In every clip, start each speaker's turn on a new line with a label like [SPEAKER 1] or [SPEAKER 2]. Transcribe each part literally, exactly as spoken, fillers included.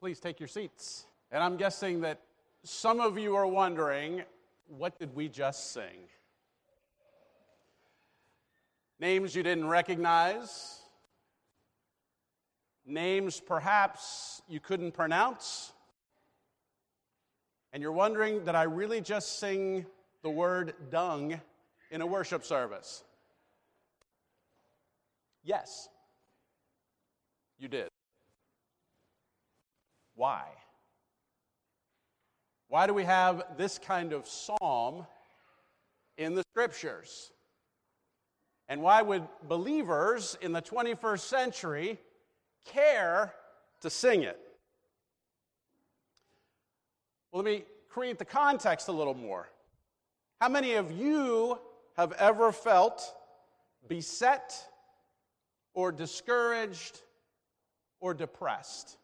[SPEAKER 1] Please take your seats. And I'm guessing that some of you are wondering, what did we just sing? Names you didn't recognize, names perhaps you couldn't pronounce, and you're wondering, did I really just sing the word dung in a worship service? Yes, you did. Why? Why do we have this kind of psalm in the Scriptures? And why would believers in the twenty-first century care to sing it? Well, let me create the context a little more. How many of you have ever felt beset or discouraged or depressed?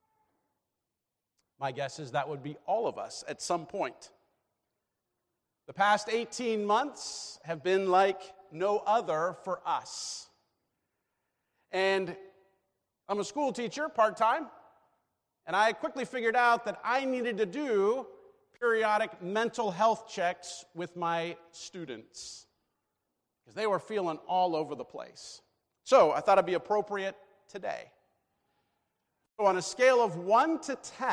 [SPEAKER 1] My guess is that would be all of us at some point. The past eighteen months have been like no other for us. And I'm a school teacher, part-time, and I quickly figured out that I needed to do periodic mental health checks with my students because they were feeling all over the place. So I thought it'd be appropriate today. So on a scale of one to ten,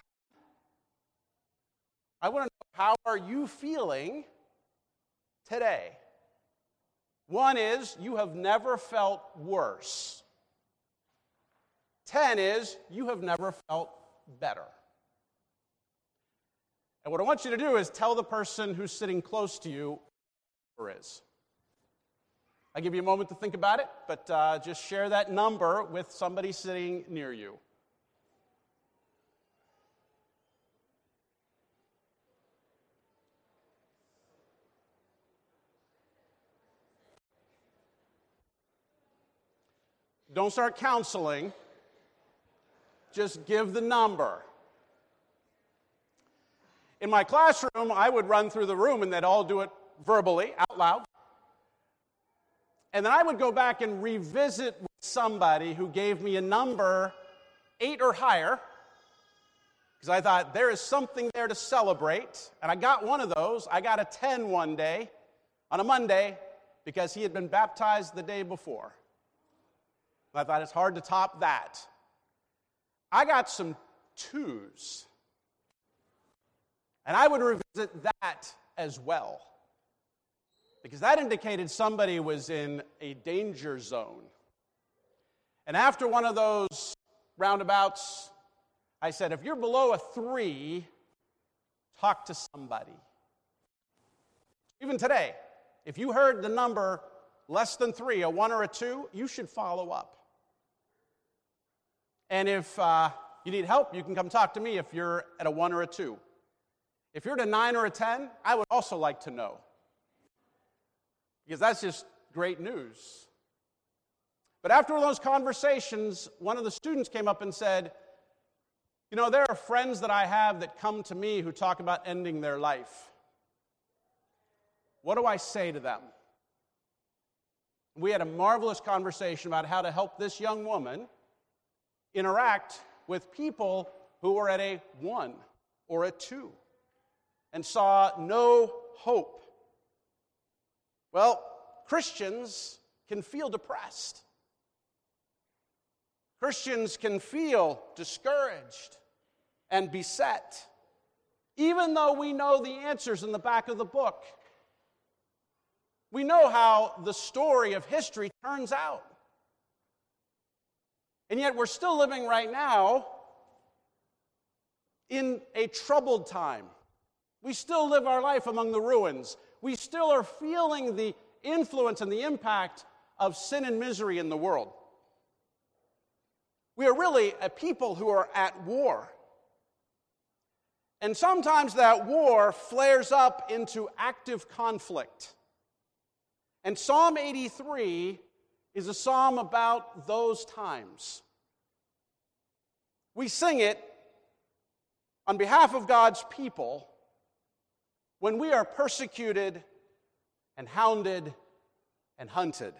[SPEAKER 1] I want to know, how are you feeling today? One is, you have never felt worse. Ten is, you have never felt better. And what I want you to do is tell the person who's sitting close to you what the number is. I'll give you a moment to think about it, but uh, just share that number with somebody sitting near you. Don't start counseling. Just give the number. In my classroom, I would run through the room and they'd all do it verbally, out loud. And then I would go back and revisit with somebody who gave me a number eight or higher, because I thought there is something there to celebrate. And I got one of those. I got a ten one day, on a Monday, because he had been baptized the day before. I thought it's hard to top that. I got some twos. And I would revisit that as well, because that indicated somebody was in a danger zone. And after one of those roundabouts, I said, if you're below a three, talk to somebody. Even today, if you heard the number less than three, a one or a two, you should follow up. And if uh, you need help, you can come talk to me if you're at a one or a two. If you're at a nine or a ten, I would also like to know, because that's just great news. But after those conversations, one of the students came up and said, you know, there are friends that I have that come to me who talk about ending their life. What do I say to them? We had a marvelous conversation about how to help this young woman interact with people who were at a one or a two and saw no hope. Well, Christians can feel depressed. Christians can feel discouraged and beset, even though we know the answers in the back of the book. We know how the story of history turns out. And yet we're still living right now in a troubled time. We still live our life among the ruins. We still are feeling the influence and the impact of sin and misery in the world. We are really a people who are at war. And sometimes that war flares up into active conflict. And Psalm eighty-three is a psalm about those times. We sing it on behalf of God's people when we are persecuted and hounded and hunted.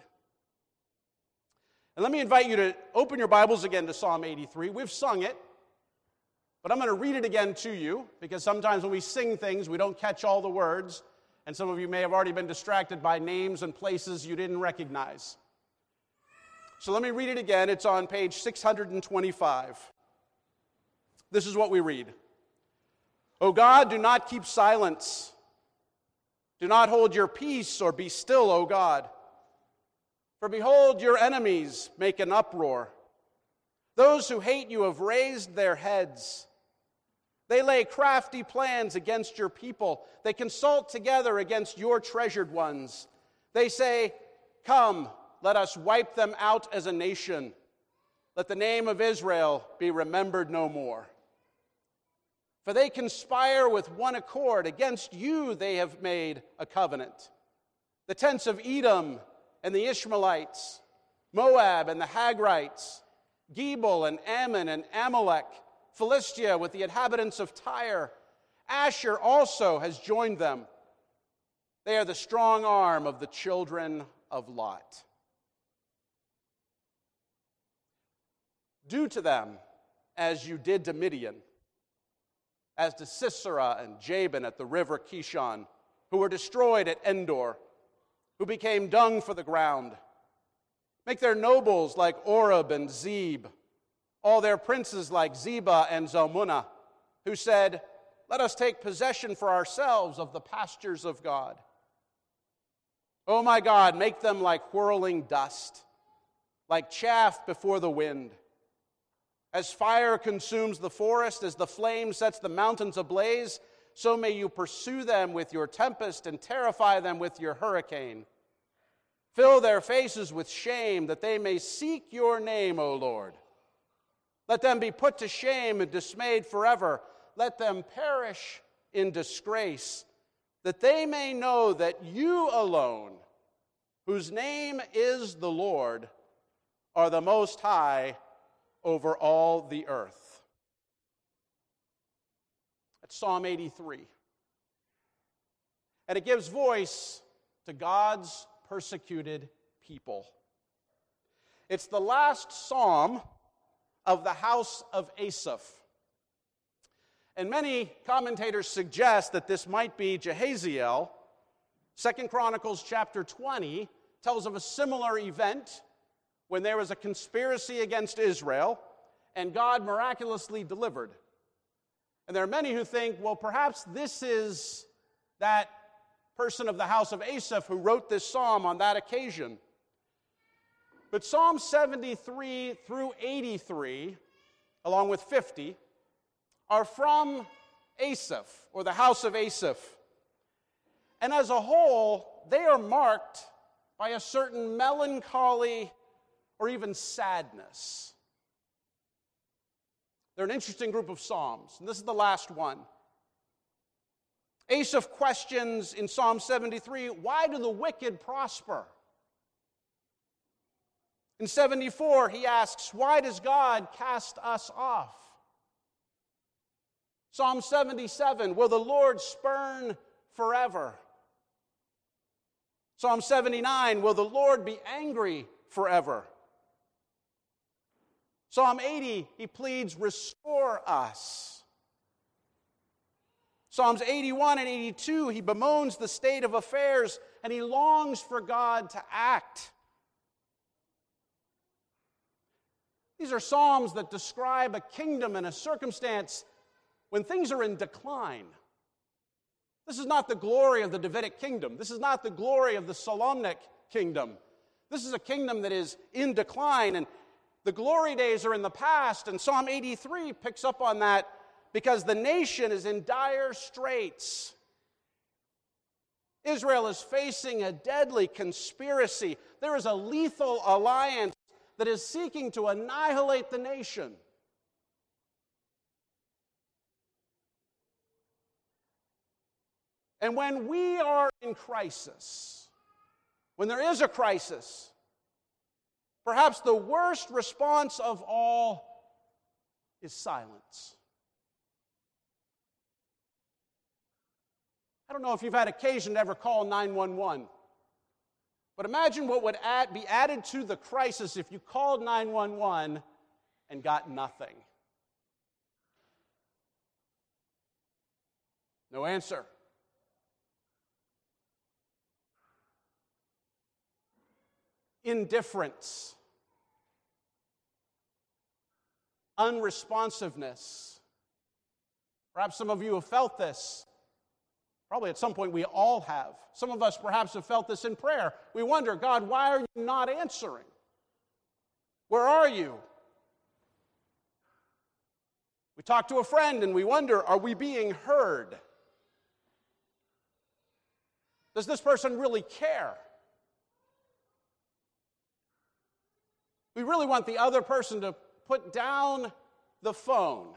[SPEAKER 1] And let me invite you to open your Bibles again to Psalm eighty-three. We've sung it, But I'm going to read it again to you, because sometimes when we sing things, we don't catch all the words, and some of you may have already been distracted by names and places you didn't recognize. So let me read it again. It's on page six hundred twenty-five. This is what we read. O God, do not keep silence. Do not hold your peace or be still, O God. For behold, your enemies make an uproar. Those who hate you have raised their heads. They lay crafty plans against your people. They consult together against your treasured ones. They say, come, let us wipe them out as a nation. Let the name of Israel be remembered no more. For they conspire with one accord. Against you they have made a covenant. The tents of Edom and the Ishmaelites, Moab and the Hagrites, Gebal and Ammon and Amalek, Philistia with the inhabitants of Tyre. Asher also has joined them. They are the strong arm of the children of Lot. Do to them as you did to Midian, as to Sisera and Jabin at the river Kishon, who were destroyed at Endor, who became dung for the ground. Make their nobles like Oreb and Zeb, all their princes like Zebah and Zalmunna, who said, let us take possession for ourselves of the pastures of God. O my God, make them like whirling dust, like chaff before the wind. As fire consumes the forest, as the flame sets the mountains ablaze, so may you pursue them with your tempest and terrify them with your hurricane. Fill their faces with shame, that they may seek your name, O Lord. Let them be put to shame and dismayed forever. Let them perish in disgrace, that they may know that you alone, whose name is the Lord, are the Most High over all the earth. That's Psalm eighty-three. And it gives voice to God's persecuted people. It's the last psalm of the house of Asaph. And many commentators suggest that this might be Jehaziel. Second Chronicles chapter twenty tells of a similar event when there was a conspiracy against Israel, and God miraculously delivered. And there are many who think, well, perhaps this is that person of the house of Asaph who wrote this psalm on that occasion. But Psalm seventy-three through eighty-three, along with fifty, are from Asaph, or the house of Asaph. And as a whole, they are marked by a certain melancholy or even sadness. They're an interesting group of psalms, and this is the last one. Asaph questions in Psalm seventy-three, why do the wicked prosper? In seventy-four, he asks, why does God cast us off? Psalm seventy-seven, will the Lord spurn forever? Psalm seventy-nine, will the Lord be angry forever? Psalm eighty, he pleads, restore us. Psalms eighty-one and eighty-two, he bemoans the state of affairs and he longs for God to act. These are psalms that describe a kingdom and a circumstance when things are in decline. This is not the glory of the Davidic kingdom. This is not the glory of the Solomonic kingdom. This is a kingdom that is in decline, and the glory days are in the past, and Psalm eighty-three picks up on that because the nation is in dire straits. Israel is facing a deadly conspiracy. There is a lethal alliance that is seeking to annihilate the nation. And when we are in crisis, when there is a crisis, perhaps the worst response of all is silence. I don't know if you've had occasion to ever call nine one one, but imagine what would add, be added to the crisis if you called nine one one and got nothing. No answer. Indifference. Unresponsiveness. Perhaps some of you have felt this. Probably at some point we all have. Some of us perhaps have felt this in prayer. We wonder, God, why are you not answering? Where are you? We talk to a friend and we wonder, are we being heard? Does this person really care? We really want the other person to put down the phone,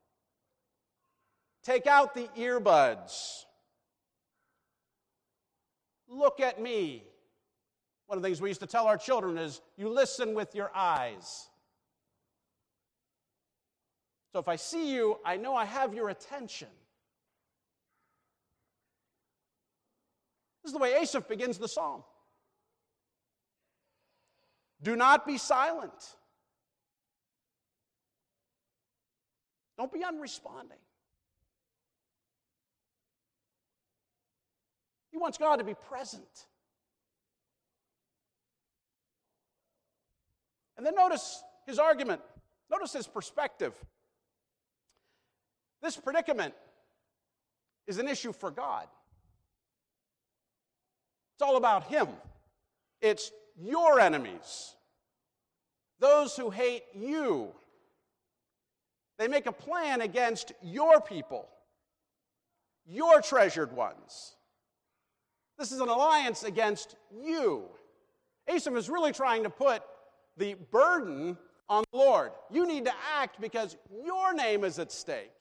[SPEAKER 1] take out the earbuds, look at me. One of the things we used to tell our children is, you listen with your eyes. So if I see you, I know I have your attention. This is the way Asaph begins the psalm. Do not be silent. Don't be unresponding. He wants God to be present. And then notice his argument. Notice his perspective. This predicament is an issue for God. It's all about him. It's your enemies, those who hate you. They make a plan against your people, your treasured ones. This is an alliance against you. Asaph is really trying to put the burden on the Lord. You need to act because your name is at stake.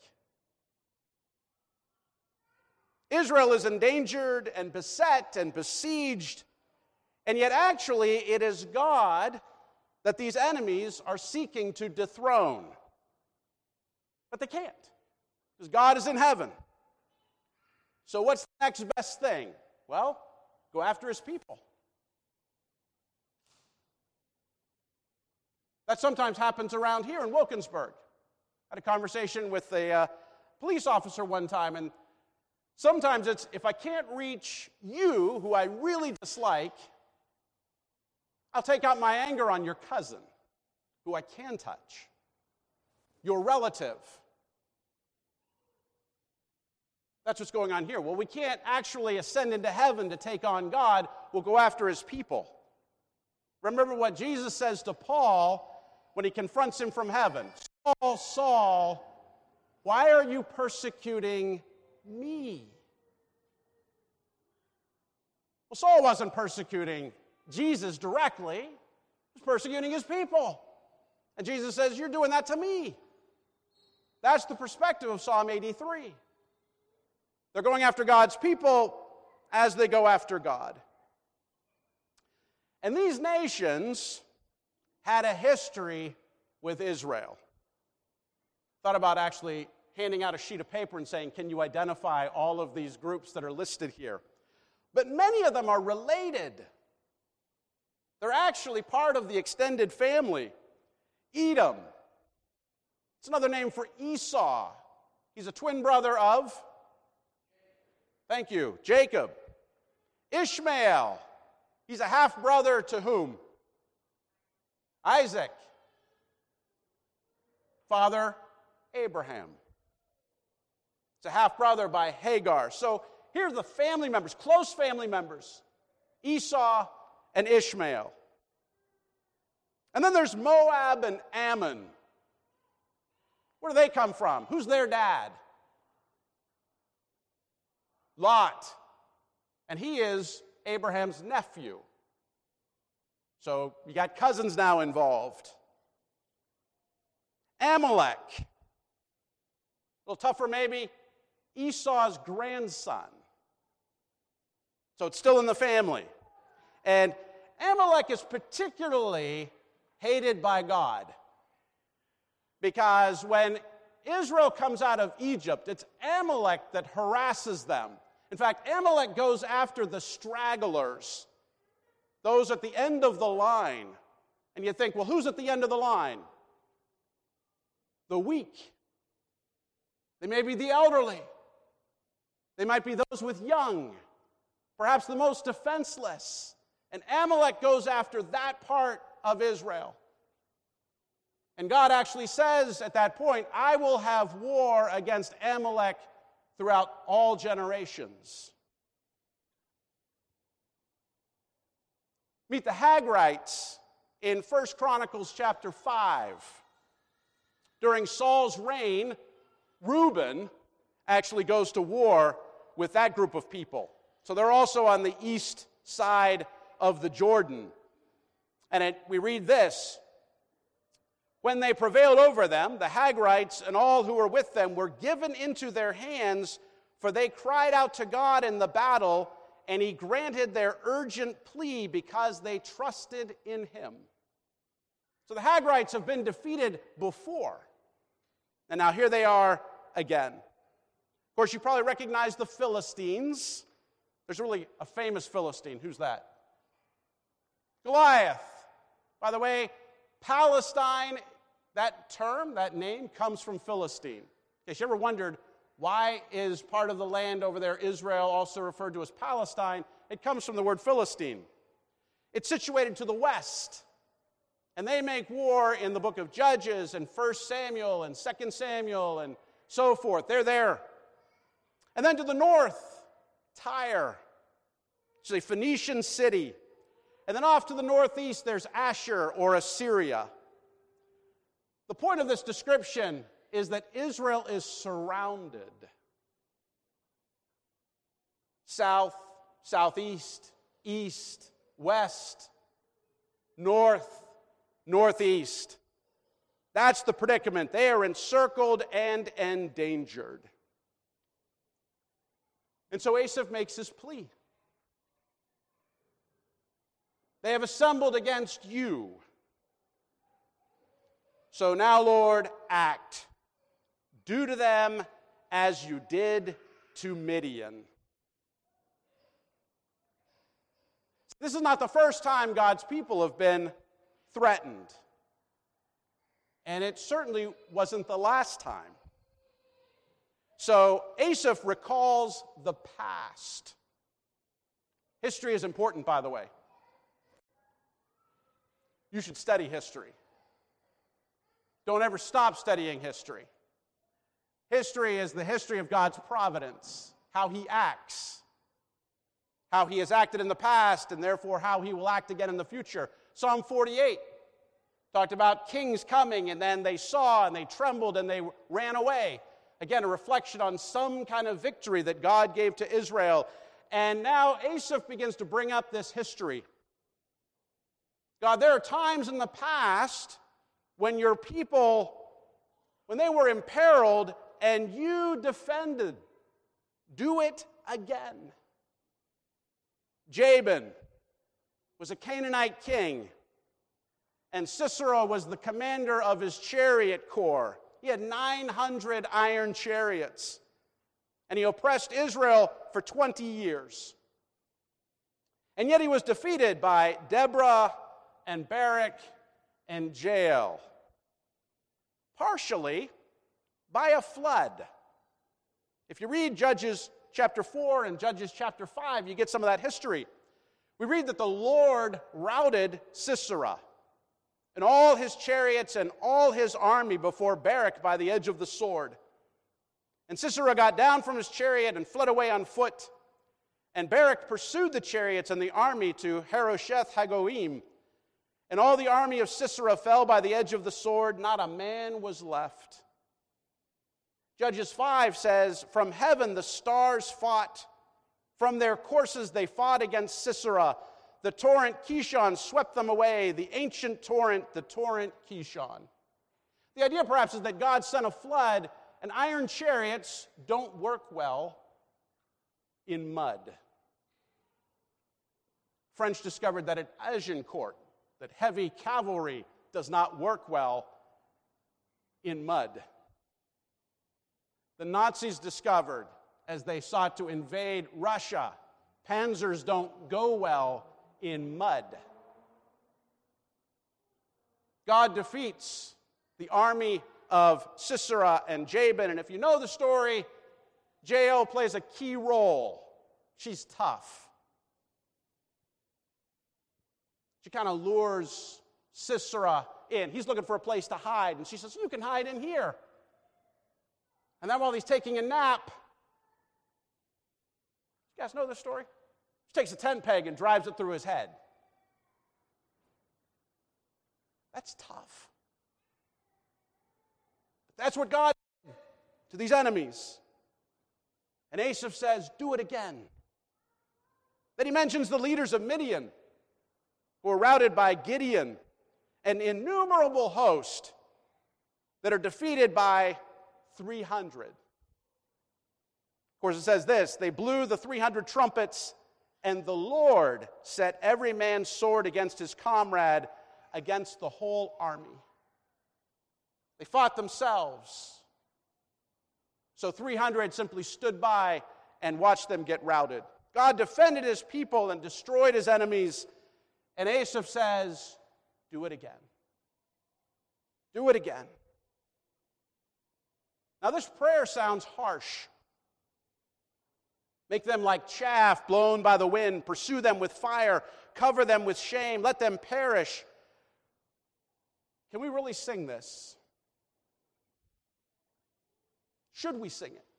[SPEAKER 1] Israel is endangered and beset and besieged, and yet actually it is God that these enemies are seeking to dethrone. But they can't, because God is in heaven. So what's the next best thing? Well, go after his people. That sometimes happens around here in Wilkinsburg. I had a conversation with a uh, police officer one time, and sometimes it's, if I can't reach you, who I really dislike, I'll take out my anger on your cousin, who I can touch, your relative. That's what's going on here. Well, we can't actually ascend into heaven to take on God. We'll go after his people. Remember what Jesus says to Paul when he confronts him from heaven. Saul, Saul, why are you persecuting me? Well, Saul wasn't persecuting Jesus directly. He was persecuting his people. And Jesus says, you're doing that to me. That's the perspective of Psalm eighty-three. They're going after God's people as they go after God. And these nations had a history with Israel. Thought about actually handing out a sheet of paper and saying, can you identify all of these groups that are listed here? But many of them are related. They're actually part of the extended family. Edom. It's another name for Esau. He's a twin brother of, thank you, Jacob. Ishmael. He's a half-brother to whom? Isaac. Father, Abraham. It's a half-brother by Hagar. So here are the family members, close family members. Esau and Ishmael. And then there's Moab and Ammon. Where do they come from? Who's their dad? Lot. And he is Abraham's nephew. So you got cousins now involved. Amalek. A little tougher maybe. Esau's grandson. So it's still in the family. And Amalek is particularly hated by God. Because when Israel comes out of Egypt, it's Amalek that harasses them. In fact, Amalek goes after the stragglers, those at the end of the line. And you think, well, who's at the end of the line? The weak. They may be the elderly. They might be those with young, perhaps the most defenseless. And Amalek goes after that part of Israel. And God actually says at that point, I will have war against Amalek throughout all generations. Meet the Hagrites in First Chronicles chapter five. During Saul's reign, Reuben actually goes to war with that group of people. So they're also on the east side of the Jordan. And it, we read this. When they prevailed over them, the Hagrites and all who were with them were given into their hands, for they cried out to God in the battle, and he granted their urgent plea because they trusted in him. So the Hagrites have been defeated before. And now here they are again. Of course, you probably recognize the Philistines. There's really a famous Philistine. Who's that? Goliath. By the way, Palestine, that term, that name, comes from Philistine. In case you ever wondered, why is part of the land over there, Israel, also referred to as Palestine? It comes from the word Philistine. It's situated to the west. And they make war in the book of Judges and First Samuel and Second Samuel and so forth. They're there. And then to the north, Tyre, which is a Phoenician city. And then off to the northeast, there's Ashur or Assyria. The point of this description is that Israel is surrounded. South, southeast, east, west, north, northeast. That's the predicament. They are encircled and endangered. And so Asaph makes his plea. They have assembled against you. So now, Lord, act. Do to them as you did to Midian. This is not the first time God's people have been threatened. And it certainly wasn't the last time. So Asaph recalls the past. History is important, by the way. You should study history. Don't ever stop studying history. History is the history of God's providence, how he acts, how he has acted in the past, and therefore how he will act again in the future. Psalm forty-eight talked about kings coming, and then they saw, and they trembled, and they ran away. Again, a reflection on some kind of victory that God gave to Israel. And now Asaph begins to bring up this history. God, there are times in the past when your people, when they were imperiled and you defended. Do it again. Jabin was a Canaanite king, and Sisera was the commander of his chariot corps. He had nine hundred iron chariots, and he oppressed Israel for twenty years. And yet he was defeated by Deborah and Barak and Jael, partially by a flood. If you read Judges chapter four and Judges chapter five, you get some of that history. We read that the Lord routed Sisera and all his chariots and all his army before Barak by the edge of the sword. And Sisera got down from his chariot and fled away on foot. And Barak pursued the chariots and the army to Harosheth Hagoim. And all the army of Sisera fell by the edge of the sword. Not a man was left. Judges five says, from heaven the stars fought. From their courses they fought against Sisera. The torrent Kishon swept them away. The ancient torrent, the torrent Kishon. The idea perhaps is that God sent a flood, and iron chariots don't work well in mud. French discovered that at Agincourt, that heavy cavalry does not work well in mud. The Nazis discovered, as they sought to invade Russia, panzers don't go well in mud. God defeats the army of Sisera and Jabin, and if you know the story, Jael plays a key role. She's tough. She kind of lures Sisera in. He's looking for a place to hide, and she says, you can hide in here. And then while he's taking a nap, you guys know this story? She takes a tent peg and drives it through his head. That's tough. But that's what God did to these enemies. And Asaph says, do it again. Then he mentions the leaders of Midian, who are routed by Gideon, an innumerable host that are defeated by three hundred. Of course, it says this, they blew the three hundred trumpets, and the Lord set every man's sword against his comrade, against the whole army. They fought themselves. So three hundred simply stood by and watched them get routed. God defended his people and destroyed his enemies. And Asaph says, do it again. Do it again. Now this prayer sounds harsh. Make them like chaff blown by the wind. Pursue them with fire. Cover them with shame. Let them perish. Can we really sing this? Should we sing it?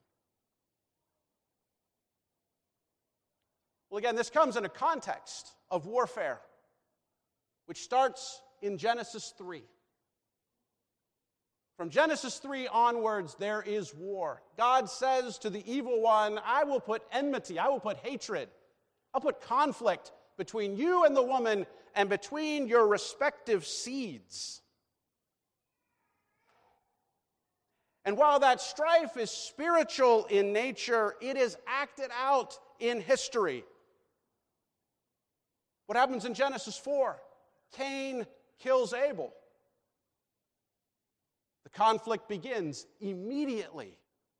[SPEAKER 1] Well, again, this comes in a context of warfare, which starts in Genesis three. From Genesis three onwards, there is war. God says to the evil one, I will put enmity, I will put hatred, I'll put conflict between you and the woman and between your respective seeds. And while that strife is spiritual in nature, it is acted out in history. What happens in Genesis four? Cain kills Abel. The conflict begins immediately.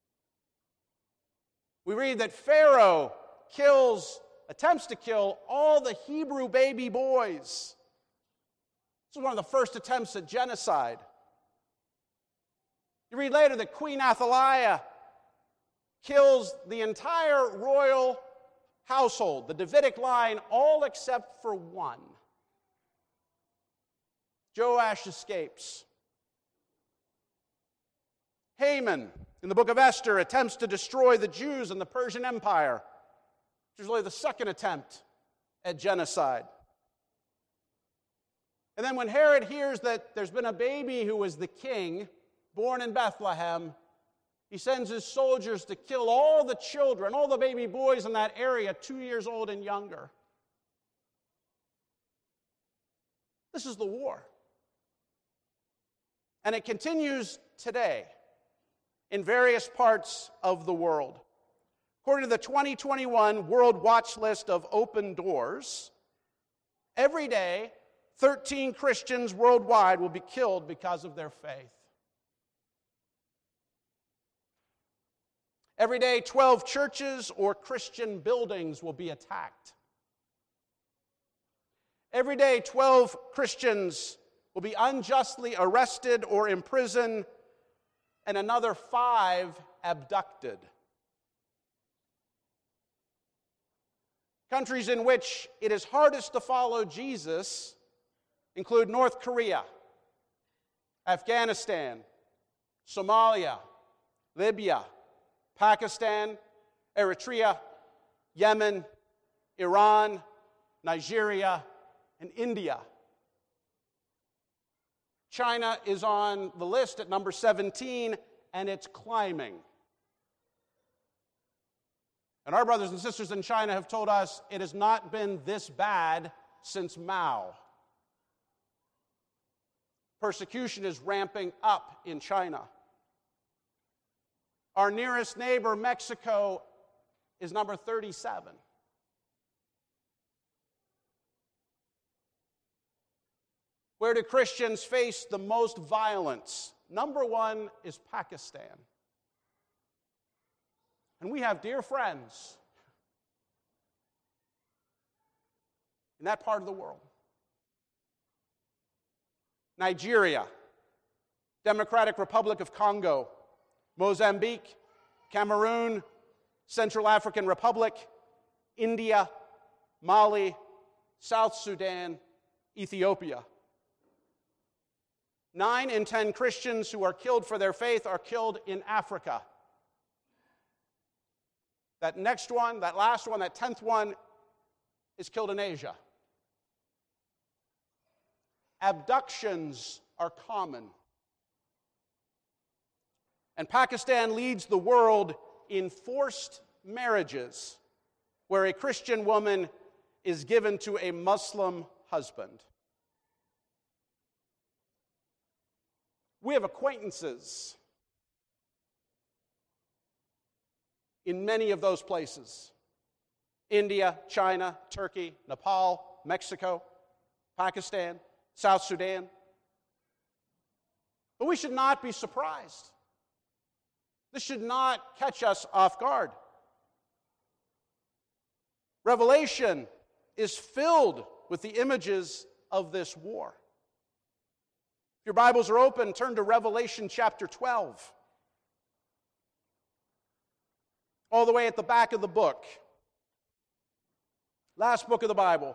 [SPEAKER 1] We read that Pharaoh kills, attempts to kill all the Hebrew baby boys. This is one of the first attempts at genocide. You read later that Queen Athaliah kills the entire royal household, the Davidic line, all except for one. Joash escapes. Haman, in the book of Esther, attempts to destroy the Jews in the Persian Empire, which is really the second attempt at genocide. And then when Herod hears that there's been a baby who is the king, born in Bethlehem, he sends his soldiers to kill all the children, all the baby boys in that area, two years old and younger. This is the war. And it continues today in various parts of the world. According to the twenty twenty-one World Watch List of Open Doors, every day, thirteen Christians worldwide will be killed because of their faith. Every day, twelve churches or Christian buildings will be attacked. Every day, twelve Christians will be unjustly arrested or imprisoned, and another five abducted. Countries in which it is hardest to follow Jesus include North Korea, Afghanistan, Somalia, Libya, Pakistan, Eritrea, Yemen, Iran, Nigeria, and India. China is on the list at number seventeen, and it's climbing. And our brothers and sisters in China have told us it has not been this bad since Mao. Persecution is ramping up in China. Our nearest neighbor, Mexico, is number thirty-seven. Where do Christians face the most violence? Number one is Pakistan. And we have dear friends in that part of the world. Nigeria, Democratic Republic of Congo, Mozambique, Cameroon, Central African Republic, India, Mali, South Sudan, Ethiopia. Nine in ten Christians who are killed for their faith are killed in Africa. That next one, that last one, that tenth one is killed in Asia. Abductions are common. And Pakistan leads the world in forced marriages, where a Christian woman is given to a Muslim husband. We have acquaintances in many of those places. India, China, Turkey, Nepal, Mexico, Pakistan, South Sudan. But we should not be surprised. This should not catch us off guard. Revelation is filled with the images of this war. If your Bibles are open, turn to Revelation chapter twelve. All the way at the back of the book. Last book of the Bible.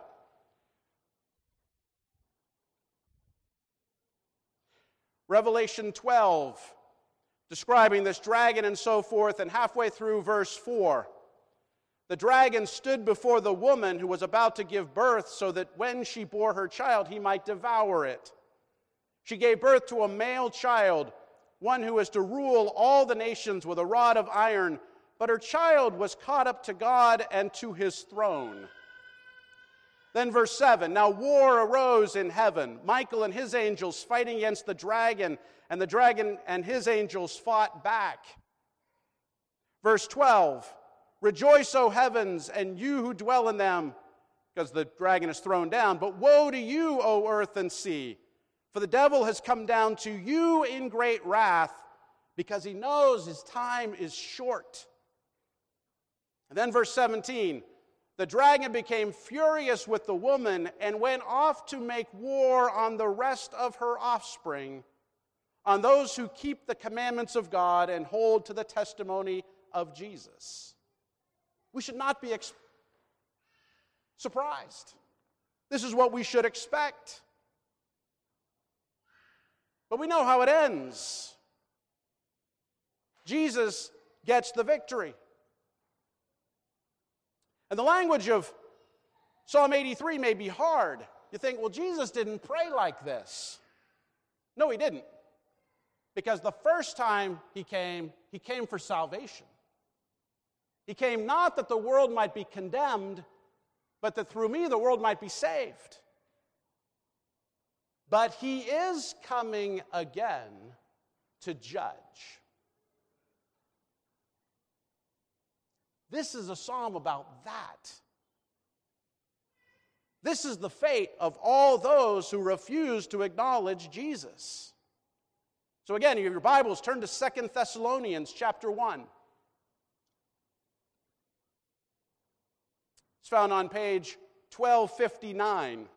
[SPEAKER 1] Revelation twelve, describing this dragon and so forth, and halfway through verse four. The dragon stood before the woman who was about to give birth, so that when she bore her child, he might devour it. She gave birth to a male child, one who is to rule all the nations with a rod of iron, but her child was caught up to God and to his throne. Then verse seven, now war arose in heaven, Michael and his angels fighting against the dragon, and the dragon and his angels fought back. Verse twelve, rejoice, O heavens, and you who dwell in them, because the dragon is thrown down. But woe to you, O earth and sea, for the devil has come down to you in great wrath, because he knows his time is short. And then verse seventeen, the dragon became furious with the woman and went off to make war on the rest of her offspring, on those who keep the commandments of God and hold to the testimony of Jesus. We should not be ex- surprised. This is what we should expect. But we know how it ends. Jesus gets the victory. And the language of Psalm eighty-three may be hard. You think, well, Jesus didn't pray like this. No, he didn't. Because the first time he came, he came for salvation. He came not that the world might be condemned, but that through me the world might be saved. But he is coming again to judge. This is a psalm about that. This is the fate of all those who refuse to acknowledge Jesus. So again, if you have your Bibles, turn to Second Thessalonians chapter one. It's found on page twelve fifty-nine.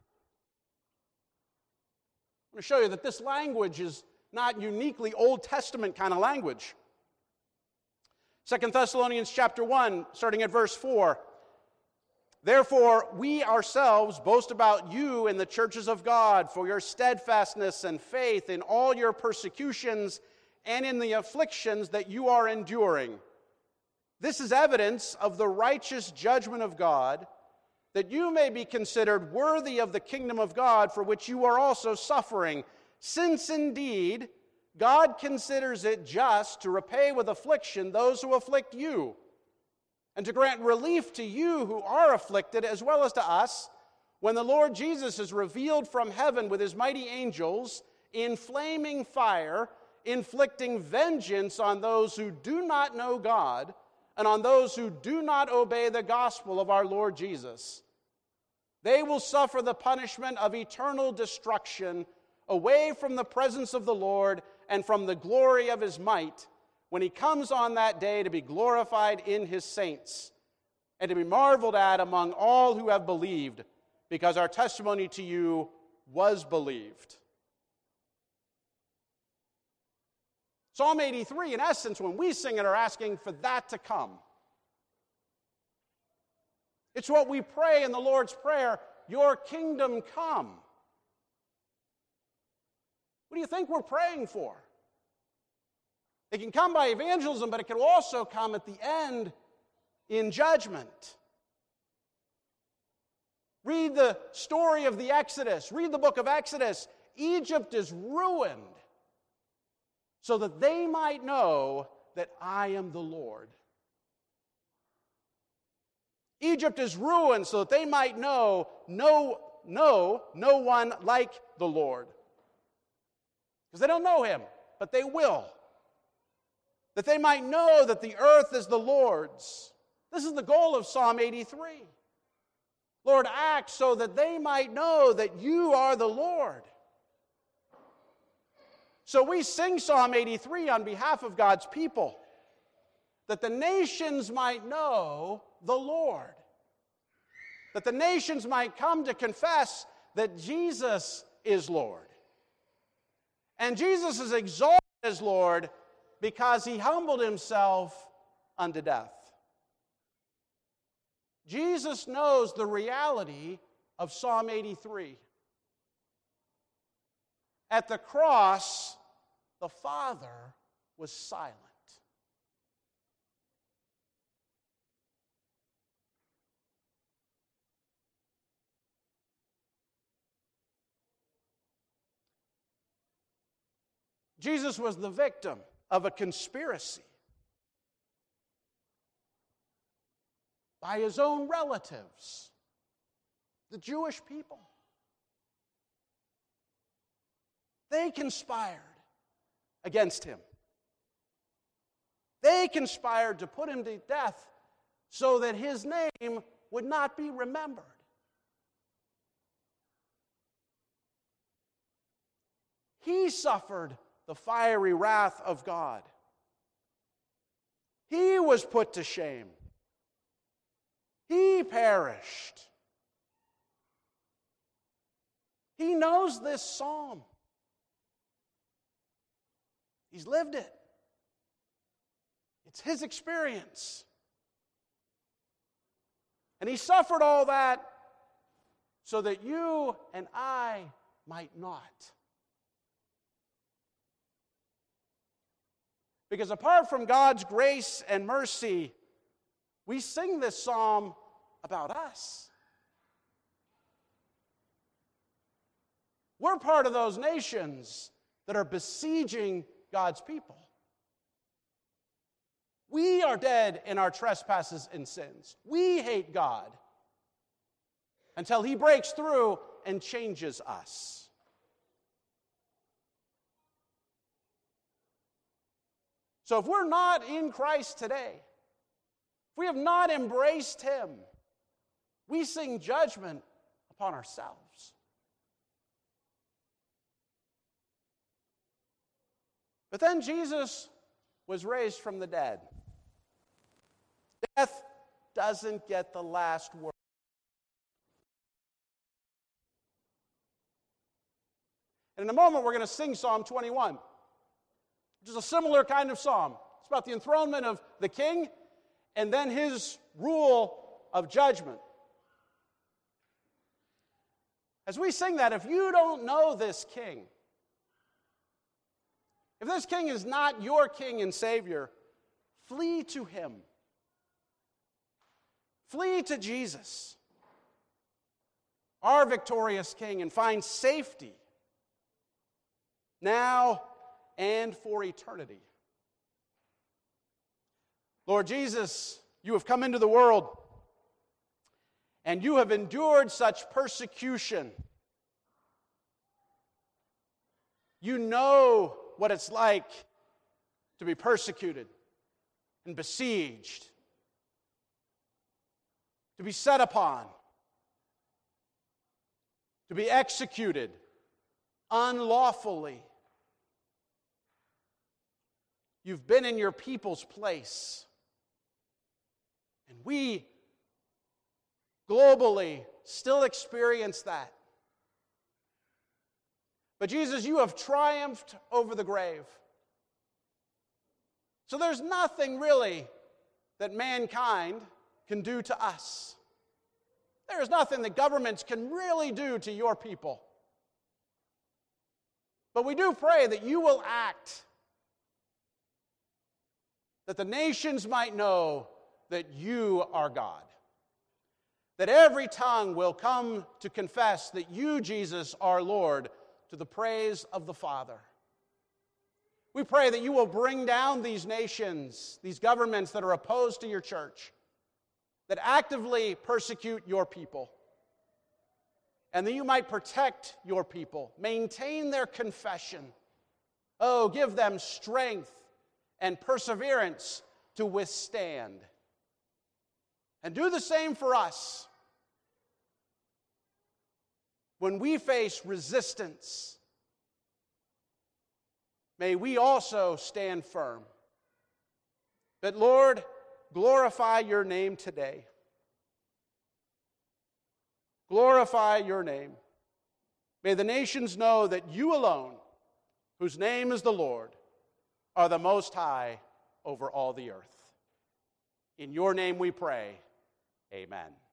[SPEAKER 1] I'm going to show you that this language is not uniquely Old Testament kind of language. Second Thessalonians chapter one, starting at verse four. Therefore, we ourselves boast about you in the churches of God for your steadfastness and faith in all your persecutions and in the afflictions that you are enduring. This is evidence of the righteous judgment of God, that you may be considered worthy of the kingdom of God for which you are also suffering, since indeed God considers it just to repay with affliction those who afflict you, and to grant relief to you who are afflicted as well as to us, when the Lord Jesus is revealed from heaven with his mighty angels in flaming fire, inflicting vengeance on those who do not know God, and on those who do not obey the gospel of our Lord Jesus. They will suffer the punishment of eternal destruction away from the presence of the Lord and from the glory of his might, when he comes on that day to be glorified in his saints and to be marveled at among all who have believed, because our testimony to you was believed. Psalm eighty-three, in essence, when we sing it, are asking for that to come. It's what we pray in the Lord's Prayer, your kingdom come. What do you think we're praying for? It can come by evangelism, but it can also come at the end in judgment. Read the story of the Exodus. Read the book of Exodus. Egypt is ruined so that they might know that I am the Lord. Egypt is ruined so that they might know no, no, no one like the Lord. Because they don't know him, but they will. That they might know that the earth is the Lord's. This is the goal of Psalm eighty-three. Lord, act so that they might know that you are the Lord. So we sing Psalm eighty-three on behalf of God's people, that the nations might know the Lord. That the nations might come to confess that Jesus is Lord. And Jesus is exalted as Lord because he humbled himself unto death. Jesus knows the reality of Psalm eighty-three. At the cross, the Father was silent. Jesus was the victim of a conspiracy by his own relatives, the Jewish people. They conspired against him. They conspired to put him to death so that his name would not be remembered. He suffered the fiery wrath of God. He was put to shame. He perished. He knows this psalm. He's lived it. It's his experience. And he suffered all that so that you and I might not. Because apart from God's grace and mercy, we sing this psalm about us. We're part of those nations that are besieging God's people. We are dead in our trespasses and sins. We hate God until he breaks through and changes us. So if we're not in Christ today, if we have not embraced him, we sing judgment upon ourselves. But then Jesus was raised from the dead. Death doesn't get the last word. And in a moment, we're going to sing Psalm twenty-one, which is a similar kind of psalm. It's about the enthronement of the king and then his rule of judgment. As we sing that, if you don't know this king, if this king is not your king and savior, flee to him. Flee to Jesus, our victorious king, and find safety now and for eternity. Lord Jesus, you have come into the world and you have endured such persecution. You know what it's like to be persecuted and besieged, to be set upon, to be executed unlawfully. You've been in your people's place. And we globally still experience that. But Jesus, you have triumphed over the grave. So there's nothing really that mankind can do to us. There is nothing that governments can really do to your people. But we do pray that you will act, that the nations might know that you are God, that every tongue will come to confess that you, Jesus, are Lord, to the praise of the Father. We pray that you will bring down these nations, these governments that are opposed to your church, that actively persecute your people, and that you might protect your people, maintain their confession. Oh, give them strength and perseverance to withstand. And do the same for us. When we face resistance, may we also stand firm. But Lord, glorify your name today. Glorify your name. May the nations know that you alone, whose name is the Lord, are the Most High over all the earth. In your name we pray. Amen.